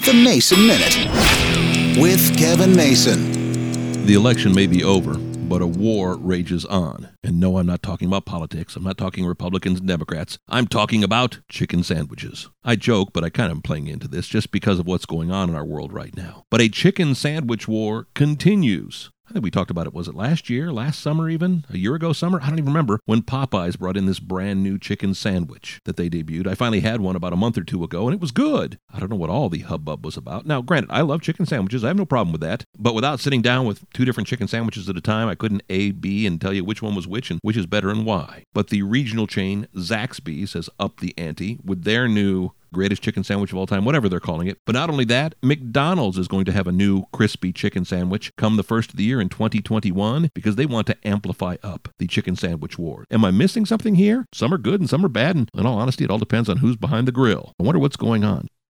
The Mason Minute with Kevin Mason. The election may be over, but a war rages on. And no, I'm not talking about politics. I'm not talking Republicans and Democrats. I'm talking about chicken sandwiches. I joke, but I kind of am playing into this just because of what's going on in our world right now. But a chicken sandwich war continues. I think we talked about it, was it last year, last summer even, a year ago summer? I don't even remember, when Popeyes brought in this brand new chicken sandwich that they debuted. I finally had one about a month or two ago, and it was good. I don't know what all the hubbub was about. Now, granted, I love chicken sandwiches. I have no problem with that. But without sitting down with two different chicken sandwiches at a time, I couldn't A, B, and tell you which one was which and which is better and why. But the regional chain, Zaxby's, has upped the ante with their new greatest chicken sandwich of all time, whatever they're calling it. But not only that, McDonald's is going to have a new crispy chicken sandwich come the first of the year in 2021 because they want to amplify up the chicken sandwich war. Am I missing something here? Some are good and some are bad, and in all honesty, it all depends on who's behind the grill. I wonder what's going on.